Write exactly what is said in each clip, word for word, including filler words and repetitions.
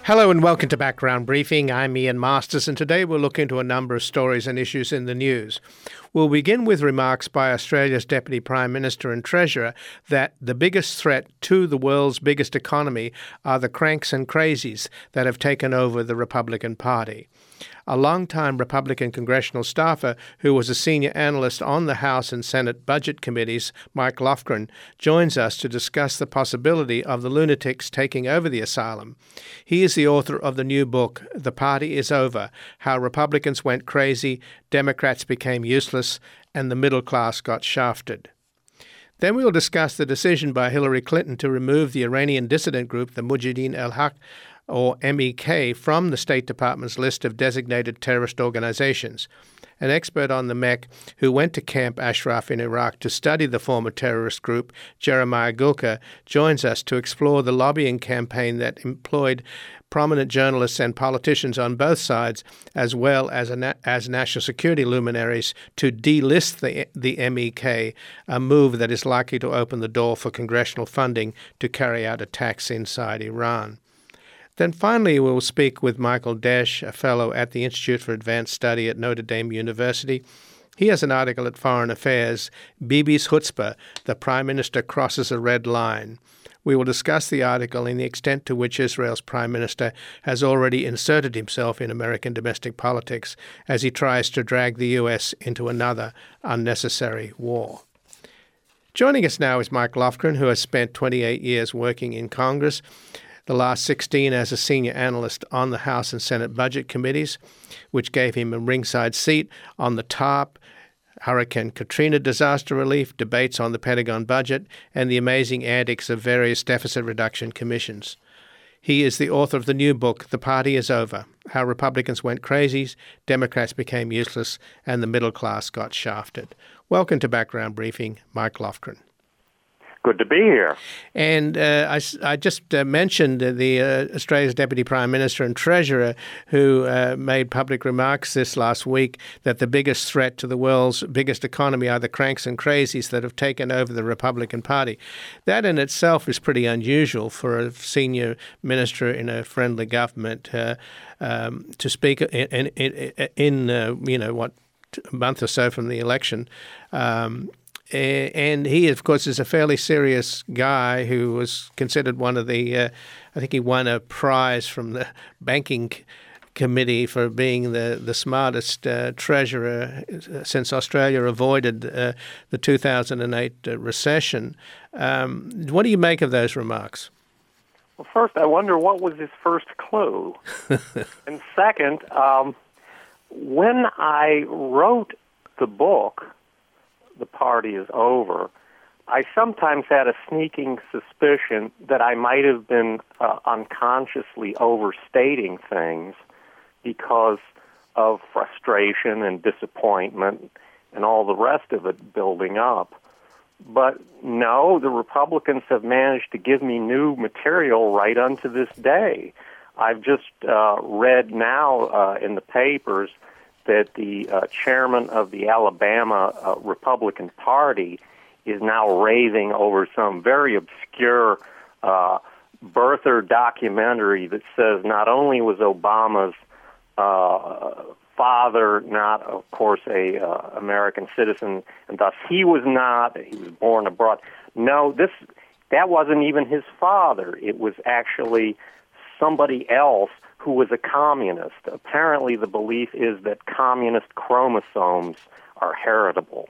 Hello and welcome to Background Briefing. I'm Ian Masters, and today we'll look into a number of stories and issues in the news. We'll begin with remarks by Australia's Deputy Prime Minister and Treasurer that the biggest threat to the world's biggest economy are the cranks and crazies that have taken over the Republican Party. A long-time Republican congressional staffer who was a senior analyst on the House and Senate budget committees, Mike Lofgren, joins us to discuss the possibility of the lunatics taking over the asylum. He is the author of the new book, The Party is Over: How Republicans Went Crazy, Democrats Became Useless, and the Middle Class Got Shafted. Then we'll discuss the decision by Hillary Clinton to remove the Iranian dissident group, the Mujahideen al-Haq, or M E K, from the State Department's list of designated terrorist organizations. An expert on the M E K who went to Camp Ashraf in Iraq to study the former terrorist group, Jeremiah Gulka, joins us to explore the lobbying campaign that employed prominent journalists and politicians on both sides, as well as a na- as national security luminaries, to delist the, the M E K, a move that is likely to open the door for congressional funding to carry out attacks inside Iran. Then finally, we'll speak with Michael Desch, a fellow at the Institute for Advanced Study at Notre Dame University. He has an article at Foreign Affairs, Bibi's Chutzpah, the Prime Minister Crosses a Red Line. We will discuss the article and the extent to which Israel's Prime Minister has already inserted himself in American domestic politics as he tries to drag the U S into another unnecessary war. Joining us now is Mike Lofgren, who has spent twenty-eight years working in Congress, the last sixteen as a senior analyst on the House and Senate budget committees, which gave him a ringside seat on the TARP, Hurricane Katrina disaster relief, debates on the Pentagon budget, and the amazing antics of various deficit reduction commissions. He is the author of the new book, The Party is Over: How Republicans Went Crazy, Democrats Became Useless, and the Middle Class Got Shafted. Welcome to Background Briefing, Mike Lofgren. Good to be here. And uh, I, I just uh, mentioned uh, the uh, Australia's Deputy Prime Minister and Treasurer who uh, made public remarks this last week that the biggest threat to the world's biggest economy are the cranks and crazies that have taken over the Republican Party. That in itself is pretty unusual for a senior minister in a friendly government uh, um, to speak in, in, in uh, you know, what, a month or so from the election. Um And he, of course, is a fairly serious guy who was considered one of the, uh, I think he won a prize from the banking committee for being the, the smartest uh, treasurer since Australia avoided uh, the two thousand eight uh, recession. Um, what do you make of those remarks? Well, first, I wonder what was his first clue. And second, um, when I wrote the book, The Party is Over, I sometimes had a sneaking suspicion that I might have been uh, unconsciously overstating things because of frustration and disappointment and all the rest of it building up. But no, the Republicans have managed to give me new material right unto this day. I've just uh, read now uh, in the papers that the uh, chairman of the Alabama uh, Republican Party is now raving over some very obscure uh, birther documentary that says not only was Obama's uh, father not, of course, a uh, American citizen, and thus he was not, he was born abroad. No, this that wasn't even his father. It was actually somebody else who was a communist. Apparently the belief is that communist chromosomes are heritable.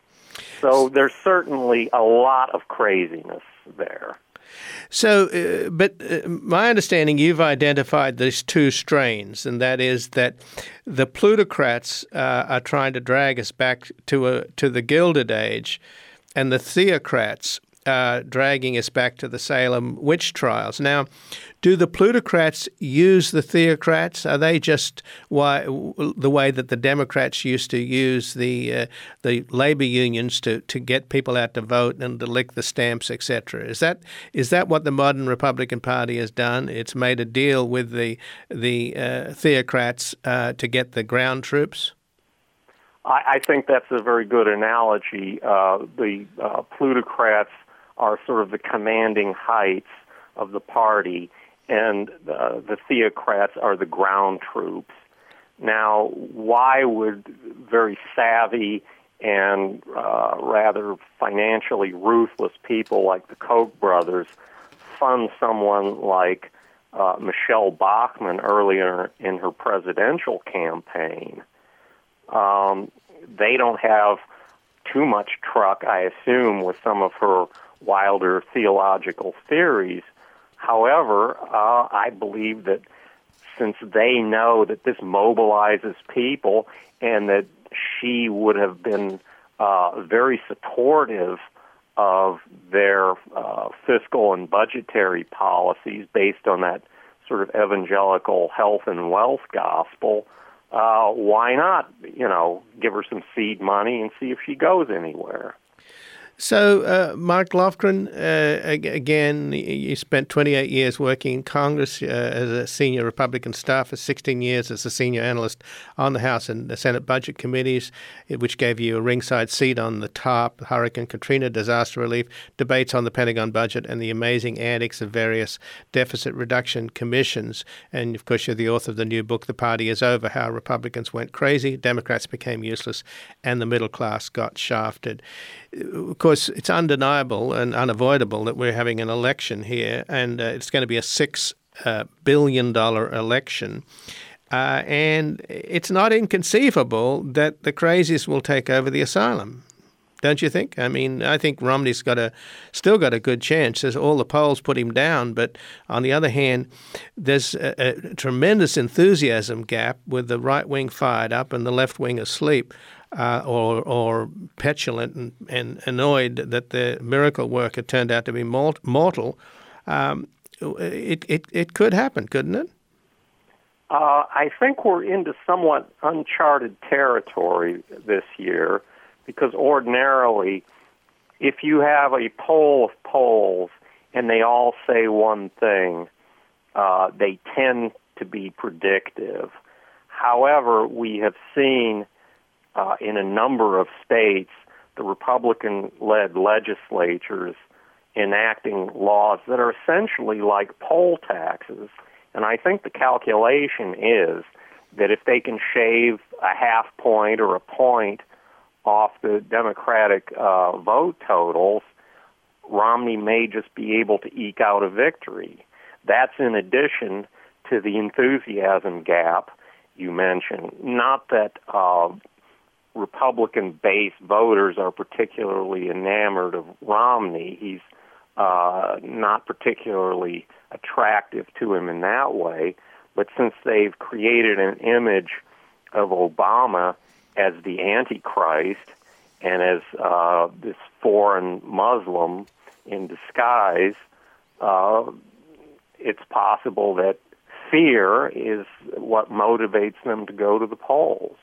So there's certainly a lot of craziness there. So, uh, but uh, my understanding, you've identified these two strains, and that is that the plutocrats uh, are trying to drag us back to a, to the Gilded Age, and the theocrats Uh, dragging us back to the Salem witch trials. Now, do the plutocrats use the theocrats? Are they just why, the way that the Democrats used to use the uh, the labor unions to, to get people out to vote and to lick the stamps, et cetera? Is that is that what the modern Republican Party has done? It's made a deal with the the uh, theocrats uh, to get the ground troops? I, I think that's a very good analogy. Uh, the uh, plutocrats are sort of the commanding heights of the party, and uh, the theocrats are the ground troops. Now, why would very savvy and uh, rather financially ruthless people like the Koch brothers fund someone like uh, Michelle Bachmann earlier in her presidential campaign? Um, they don't have too much truck, I assume, with some of her wilder theological theories. However, uh, I believe that since they know that this mobilizes people and that she would have been uh, very supportive of their uh, fiscal and budgetary policies based on that sort of evangelical health and wealth gospel, uh, why not, you know, give her some seed money and see if she goes anywhere? So, uh, Mark Lofgren, uh, again, you spent twenty-eight years working in Congress uh, as a senior Republican staffer, sixteen years as a senior analyst on the House and the Senate budget committees, which gave you a ringside seat on the TARP, Hurricane Katrina, disaster relief, debates on the Pentagon budget, and the amazing antics of various deficit reduction commissions. And, of course, you're the author of the new book, The Party Is Over, How Republicans Went Crazy, Democrats Became Useless, and the Middle Class Got Shafted. Of course, it's undeniable and unavoidable that we're having an election here, and uh, it's going to be a six uh, billion dollars election. Uh, and it's not inconceivable that the crazies will take over the asylum. Don't you think? I mean, I think Romney's got a still got a good chance, as all the polls put him down. But on the other hand, there's a, a tremendous enthusiasm gap with the right wing fired up and the left wing asleep. Uh, or, or petulant and, and annoyed that the miracle work had turned out to be mortal, um, it, it, it could happen, couldn't it? Uh, I think we're into somewhat uncharted territory this year, because ordinarily, if you have a poll of polls and they all say one thing, uh, they tend to be predictive. However, we have seen Uh, in a number of states, the Republican-led legislatures enacting laws that are essentially like poll taxes. And I think the calculation is that if they can shave a half point or a point off the Democratic uh, vote totals, Romney may just be able to eke out a victory. That's in addition to the enthusiasm gap you mentioned. Not that uh, Republican-based voters are particularly enamored of Romney. He's uh, not particularly attractive to him in that way. But since they've created an image of Obama as the Antichrist and as uh, this foreign Muslim in disguise, uh, it's possible that fear is what motivates them to go to the polls.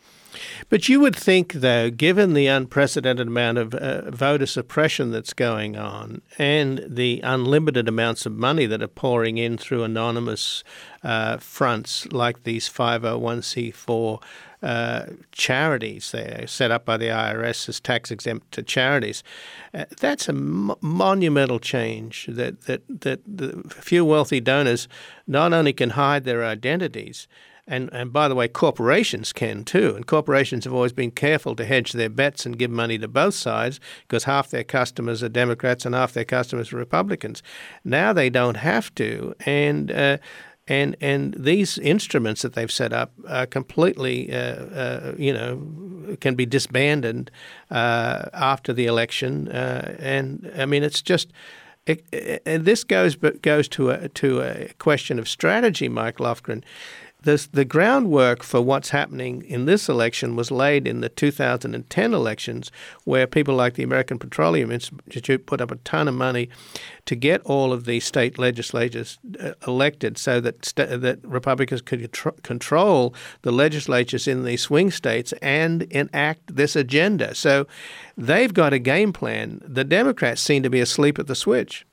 But you would think, though, given the unprecedented amount of uh, voter suppression that's going on and the unlimited amounts of money that are pouring in through anonymous uh, fronts like these five oh one c four uh, charities they're set up by the I R S as tax-exempt charities, uh, that's a mo- monumental change that, that, that the few wealthy donors not only can hide their identities, And, and by the way, corporations can too. And corporations have always been careful to hedge their bets and give money to both sides because half their customers are Democrats and half their customers are Republicans. Now they don't have to. And uh, and and these instruments that they've set up are completely, uh, uh, you know, can be disbanded uh, after the election. Uh, and I mean, it's just. It, it, and this goes goes to a to a question of strategy, Mike Lofgren. This, the groundwork for what's happening in this election was laid in the two thousand ten elections, where people like the American Petroleum Institute put up a ton of money to get all of these state legislatures uh, elected so that st- that Republicans could tr- control the legislatures in these swing states and enact this agenda. So they've got a game plan. The Democrats seem to be asleep at the switch.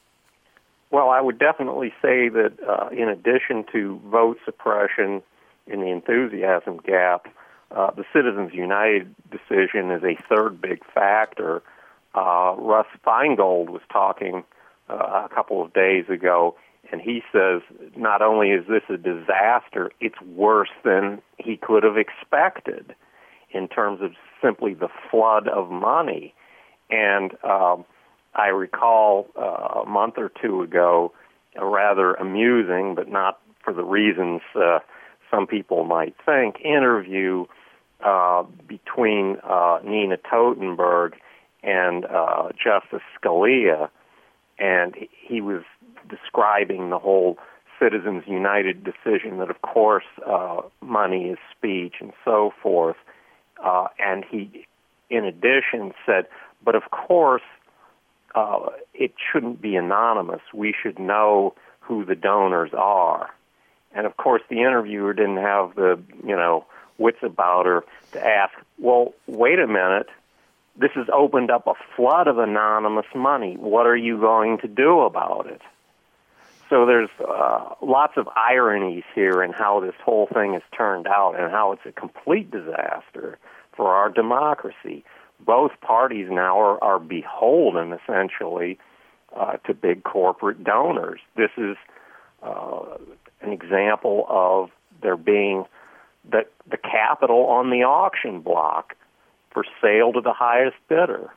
Well, I would definitely say that uh, in addition to vote suppression in the enthusiasm gap, uh, the Citizens United decision is a third big factor. Uh, Russ Feingold was talking uh, a couple of days ago, And he says not only is this a disaster, it's worse than he could have expected in terms of simply the flood of money. And um, I recall uh, a month or two ago a rather amusing, but not for the reasons uh, some people might think, interview uh, between uh, Nina Totenberg and uh, Justice Scalia. And he was describing the whole Citizens United decision that, of course, uh, money is speech and so forth. Uh, and he, in addition, said, but of course, uh, it shouldn't be anonymous. We should know who the donors are. And, of course, the interviewer didn't have the, you know, wits about her to ask, well, wait a minute. This has opened up a flood of anonymous money. What are you going to do about it? So there's uh, lots of ironies here in how this whole thing has turned out and how it's a complete disaster for our democracy. Both parties now are, are beholden, essentially, uh, to big corporate donors. This is uh, an example of there being the, the capital on the auction block for sale to the highest bidder.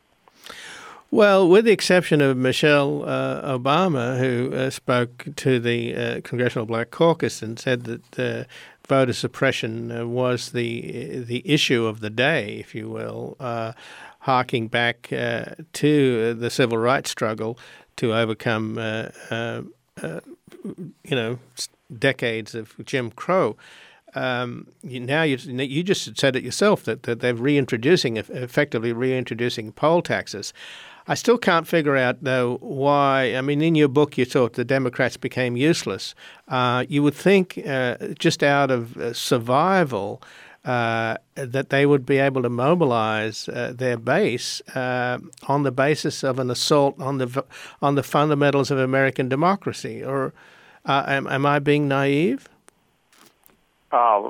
Well, with the exception of Michelle uh, Obama, who uh, spoke to the uh, Congressional Black Caucus and said that uh, voter suppression uh, was the the issue of the day, if you will, uh, harking back uh, to the civil rights struggle to overcome, uh, uh, uh, you know, decades of Jim Crow. Um, you, now you, you just said it yourself that, that they're reintroducing, effectively reintroducing poll taxes. I still can't figure out, though, why. I mean, in your book, you thought the Democrats became useless. Uh, you would think, uh, just out of uh, survival, uh, that they would be able to mobilize uh, their base uh, on the basis of an assault on the on the fundamentals of American democracy. Or uh, am, am I being naive? Uh,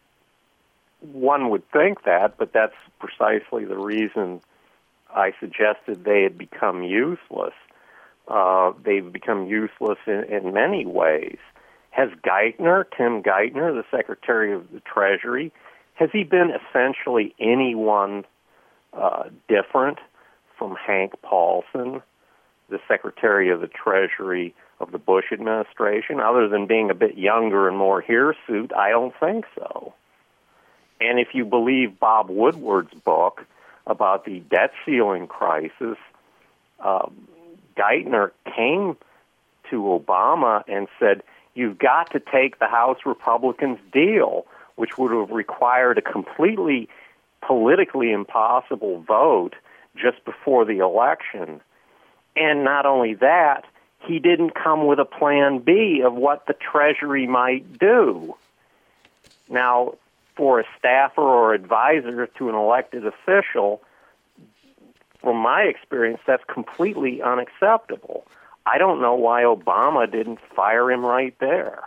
one would think that, but that's precisely the reason I suggested they had become useless. Uh, they've become useless in, in many ways. Has Geithner, Tim Geithner, the Secretary of the Treasury, has he been essentially anyone uh, different from Hank Paulson, the Secretary of the Treasury of the Bush administration? Other than being a bit younger and more hirsute, I don't think so. And if you believe Bob Woodward's book about the debt ceiling crisis, uh, Geithner came to Obama and said, you've got to take the House Republicans' deal, which would have required a completely politically impossible vote just before the election. And not only that, he didn't come with a plan B of what the Treasury might do. Now, for a staffer or advisor to an elected official, from my experience, that's completely unacceptable. I don't know why Obama didn't fire him right there.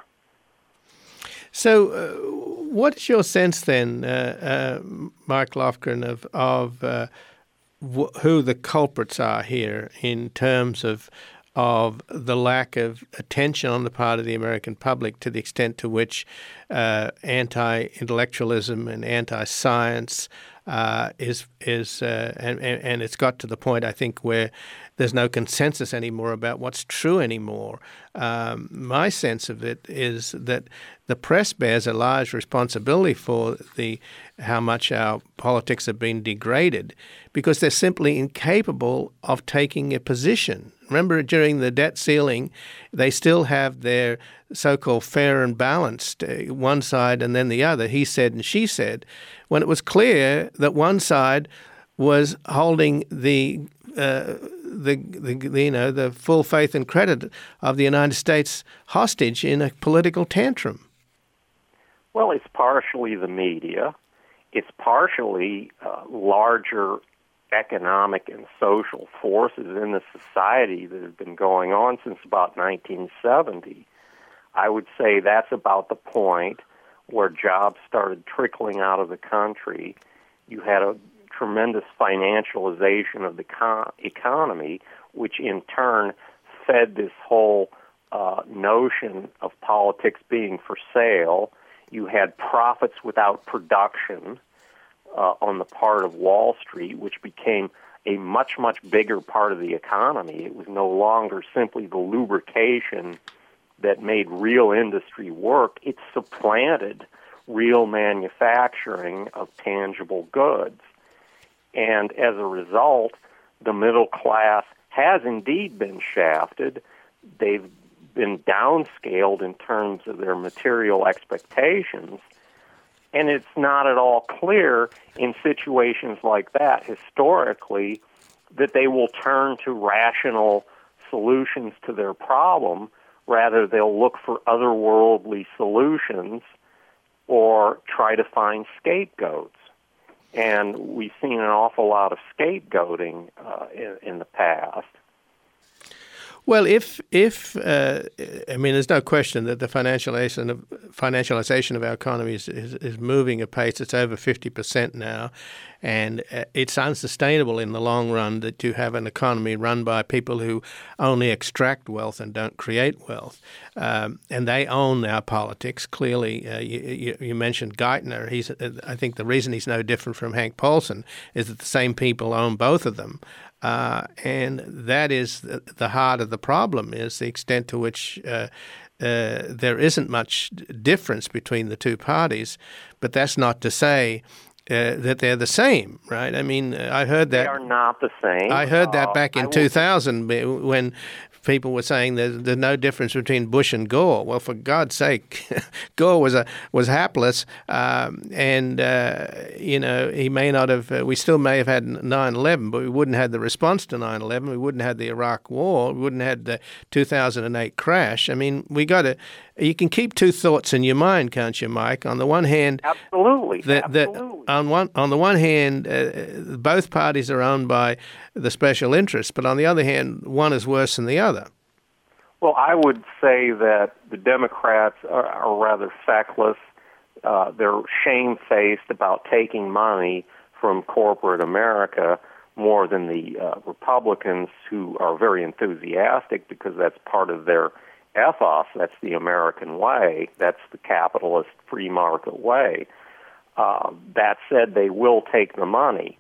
So uh, what is your sense then, uh, uh, Mark Lofgren, of, of uh, wh- who the culprits are here in terms of of the lack of attention on the part of the American public to the extent to which uh, anti-intellectualism and anti-science uh, is is uh, and, and it's got to the point, I think, where there's no consensus anymore about what's true anymore. Um, my sense of it is that the press bears a large responsibility for the how much our politics have been degraded because they're simply incapable of taking a position. Remember, during the debt ceiling, they still have their so-called fair and balanced, uh, one side and then the other, he said and she said, when it was clear that one side was holding the uh, the, the, the you know the full faith and credit of the United States hostage in a political tantrum. Well, it's partially the media. It's partially uh, larger economic and social forces in the society that have been going on since about nineteen seventy. I would say that's about the point where jobs started trickling out of the country. You had a tremendous financialization of the con- economy, which in turn fed this whole uh, notion of politics being for sale. You had profits without production uh, on the part of Wall Street, which became a much, much bigger part of the economy. It was no longer simply the lubrication that made real industry work. It supplanted real manufacturing of tangible goods. And as a result, the middle class has indeed been shafted. They've been downscaled in terms of their material expectations. And it's not at all clear in situations like that, historically, that they will turn to rational solutions to their problem. Rather, they'll look for otherworldly solutions or try to find scapegoats. And we've seen an awful lot of scapegoating uh, in, in the past. Well, if if uh, I mean, there's no question that the financialization of financialization of our economy is, is, is moving apace. It's over fifty percent now, and uh, it's unsustainable in the long run that you have an economy run by people who only extract wealth and don't create wealth, um, and they own our politics. Clearly, uh, you, you mentioned Geithner. He's I think the reason he's no different from Hank Paulson is that the same people own both of them. Uh, and that is the, the heart of the problem, is the extent to which uh, uh, there isn't much difference between the two parties. But that's not to say uh, that they're the same, right? I mean, I heard that. They are not the same. I heard that uh, back in two thousand when people were saying there's, there's no difference between Bush and Gore. Well, for God's sake, Gore was a was hapless, um, and uh, you know he may not have. Uh, we still may have had nine eleven, but we wouldn't have had the response to nine eleven. We wouldn't have had the Iraq War. We wouldn't have had the two thousand eight crash. I mean, we got to. You can keep two thoughts in your mind, can't you, Mike? On the one hand, absolutely, that, absolutely. That on one on the one hand, uh, both parties are owned by the special interests, but on the other hand, one is worse than the other. Well, I would say that the Democrats are, are rather feckless. Uh, they're shamefaced about taking money from corporate America more than the uh, Republicans, who are very enthusiastic because that's part of their ethos. That's the American way. That's the capitalist free market way. Uh, that said, they will take the money.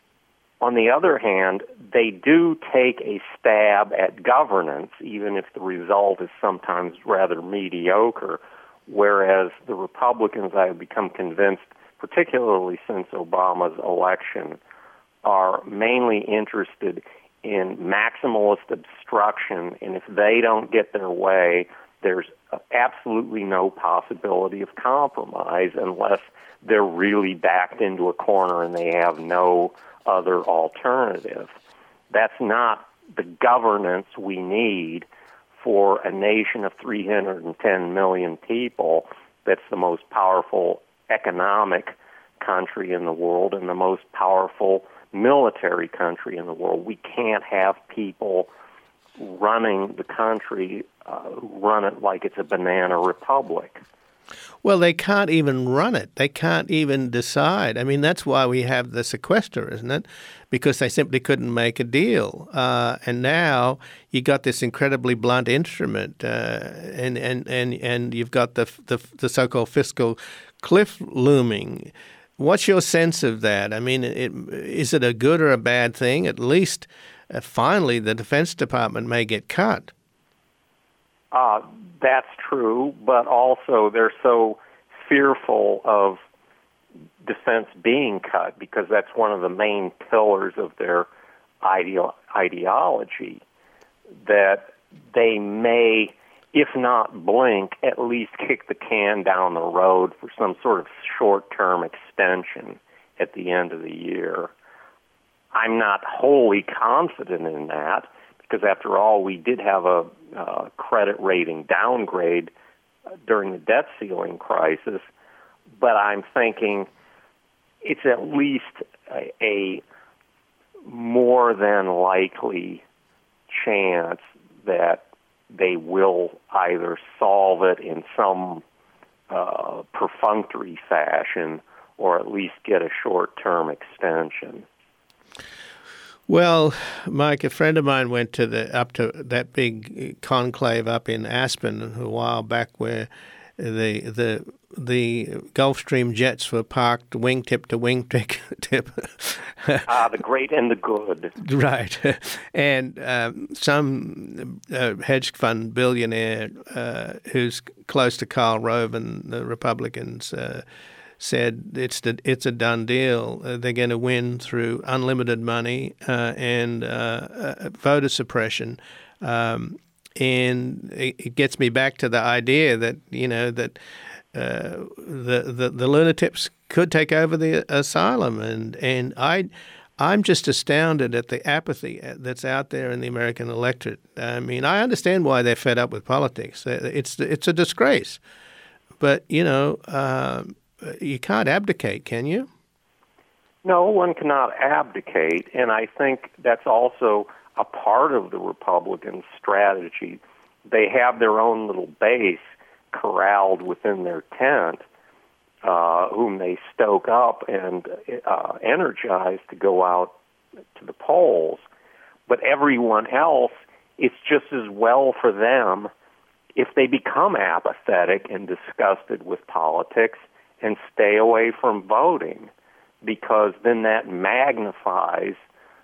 On the other hand, they do take a stab at governance, even if the result is sometimes rather mediocre, whereas the Republicans, I have become convinced, particularly since Obama's election, are mainly interested in maximalist obstruction, and if they don't get their way, there's absolutely no possibility of compromise unless they're really backed into a corner and they have no other alternative. That's not the governance we need for a nation of three hundred ten million people that's the most powerful economic country in the world and the most powerful military country in the world. We can't have people running the country uh, run it like it's a banana republic. Well, they can't even run it. They can't even decide. I mean, that's why we have the sequester, isn't it? Because they simply couldn't make a deal. Uh, and now you got this incredibly blunt instrument, uh, and, and, and, and you've got the, the the so-called fiscal cliff looming. What's your sense of that? I mean, it, is it a good or a bad thing? At least, uh, finally, the Defense Department may get cut. Uh, that's true, but also they're so fearful of defense being cut because that's one of the main pillars of their ideo- ideology that they may, if not blink, at least kick the can down the road for some sort of short-term extension at the end of the year. I'm not wholly confident in that because, after all, we did have a uh, credit rating downgrade during the debt ceiling crisis, but I'm thinking it's at least a, a more than likely chance that they will either solve it in some uh, perfunctory fashion or at least get a short-term extension. Well, Mike, a friend of mine went to the up to that big conclave up in Aspen a while back, where the the the Gulfstream jets were parked wingtip to wingtip. Ah, the great and the good. Right, and um, some uh, hedge fund billionaire uh, who's close to Karl Rove and the Republicans Uh, said it's the, it's a done deal. Uh, they're going to win through unlimited money uh, and uh, uh, voter suppression. Um, and it, it gets me back to the idea that, you know, that uh, the, the the lunatics could take over the asylum. And, and I, I'm just astounded at the apathy that's out there in the American electorate. I mean, I understand why they're fed up with politics. It's, it's a disgrace. But, you know... Uh, You can't abdicate, can you? No, one cannot abdicate, and I think that's also a part of the Republican strategy. They have their own little base corralled within their tent, uh, whom they stoke up and uh, energize to go out to the polls. But everyone else, it's just as well for them if they become apathetic and disgusted with politics and stay away from voting, because then that magnifies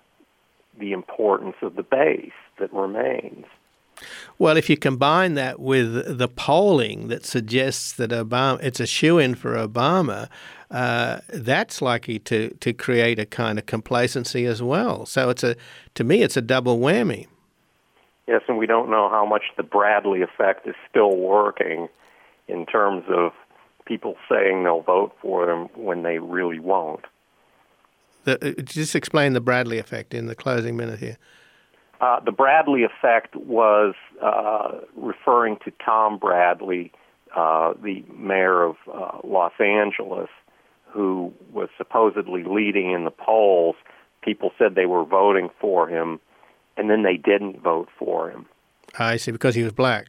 the importance of the base that remains. Well, if you combine that with the polling that suggests that Obama, it's a shoo-in for Obama, uh, that's likely to, to create a kind of complacency as well. So it's a, to me, it's a double whammy. Yes, and we don't know how much the Bradley effect is still working in terms of people saying they'll vote for them when they really won't. The, just explain the Bradley effect in the closing minute here. Uh, the Bradley effect was uh, referring to Tom Bradley, uh, the mayor of uh, Los Angeles, who was supposedly leading in the polls. People said they were voting for him, and then they didn't vote for him. I see, because he was black.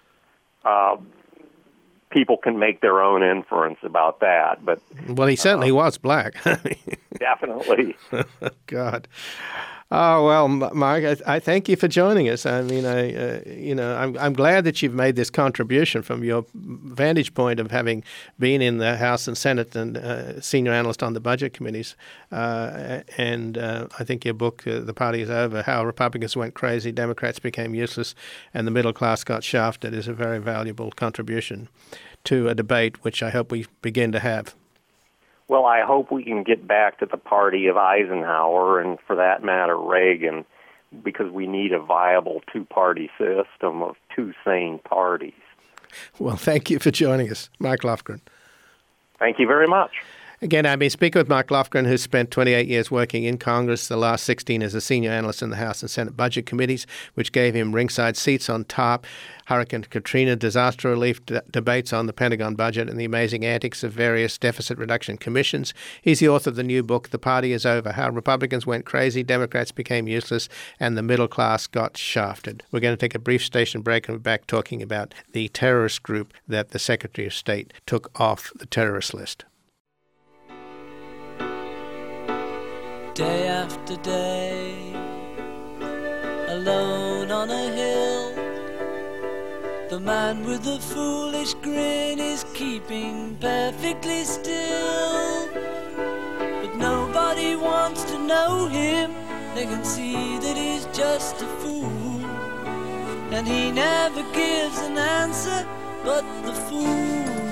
Uh, people can make their own inference about that, but... Well, he certainly uh, was black. Definitely. God. Oh, well, Mike, I, I thank you for joining us. I mean, I, uh, you know, I'm, I'm glad that you've made this contribution from your vantage point of having been in the House and Senate and uh, senior analyst on the budget committees. Uh, and uh, I think your book, uh, The Party is Over, How Republicans Went Crazy, Democrats Became Useless, and the Middle Class Got Shafted, is a very valuable contribution to a debate which I hope we begin to have. Well, I hope we can get back to the party of Eisenhower and, for that matter, Reagan, because we need a viable two-party system of two sane parties. Well, thank you for joining us, Mike Lofgren. Thank you very much. Again, I've been speaking with Mike Lofgren, who's spent twenty-eight years working in Congress, the last sixteen as a senior analyst in the House and Senate budget committees, which gave him ringside seats on top Hurricane Katrina disaster relief d- debates on the Pentagon budget and the amazing antics of various deficit reduction commissions. He's the author of the new book, The Party is Over, How Republicans Went Crazy, Democrats Became Useless, and the Middle Class Got Shafted. We're going to take a brief station break and we're back talking about the terrorist group that the Secretary of State took off the terrorist list. Day after day, alone on a hill, the man with the foolish grin is keeping perfectly still. But nobody wants to know him, they can see that he's just a fool. And he never gives an answer, but the fool